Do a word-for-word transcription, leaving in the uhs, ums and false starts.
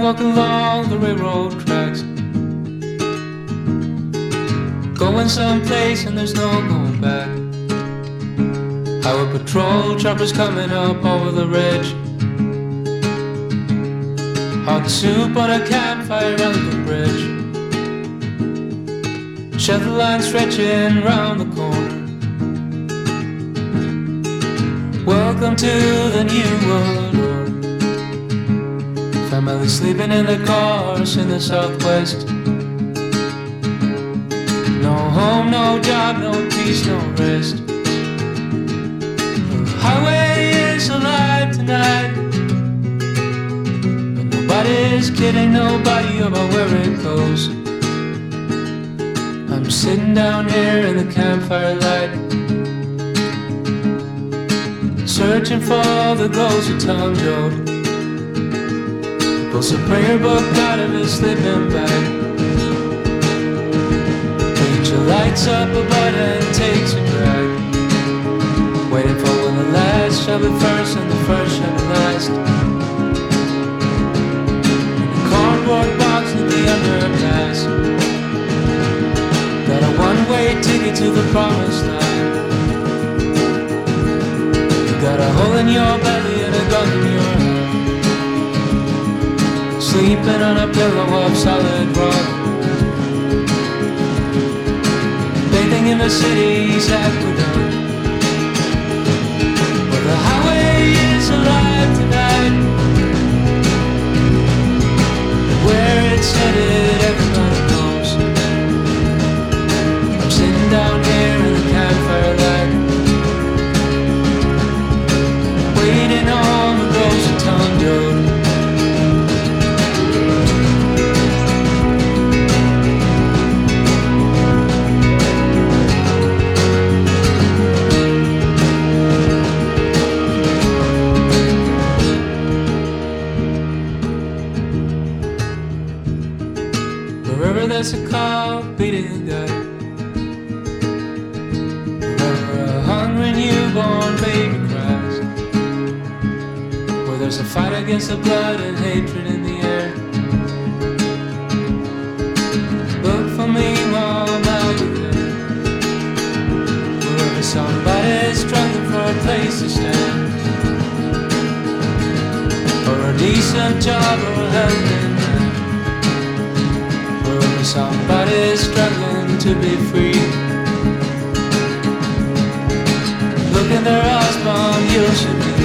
walk along the railroad tracks, going someplace and there's no going back. Highway patrol choppers coming up over the ridge, hot soup on a campfire under the bridge, shelter line stretching round the corner. Welcome to the new world order. Family sleeping in their cars in the southwest. No home, no job, no peace, no rest. The highway is alive tonight, but nobody's kidding nobody about where it goes. I'm sitting down here in the campfire light, searching for the ghost of Tom Joad. He pulls a prayer book out of his sleeping bag. Preacher lights up a butt and takes a drag, waiting for when the last shall be first and the first shall be last. In the cardboard box at the underpass, got a one-way ticket to the promised land. Got a hole in your belly and a gun in your hand, sleeping on a pillow of solid rock, bathing in the city's aqueduct. But the highway is alive tonight, where it's headed everybody knows. I'm sitting down here in the campfire light, waiting on the ghost of Tom Joad. Wherever there's a cop beating a guy, wherever a hungry newborn baby cries, where there's a fight against the blood and hatred in the air. Look for me, Mom, I'll be there. Wherever somebody's struggling for a place to stand, or a decent job or a helping hand. Wherever somebody's struggling to be free, look in their eyes, Mom, you should be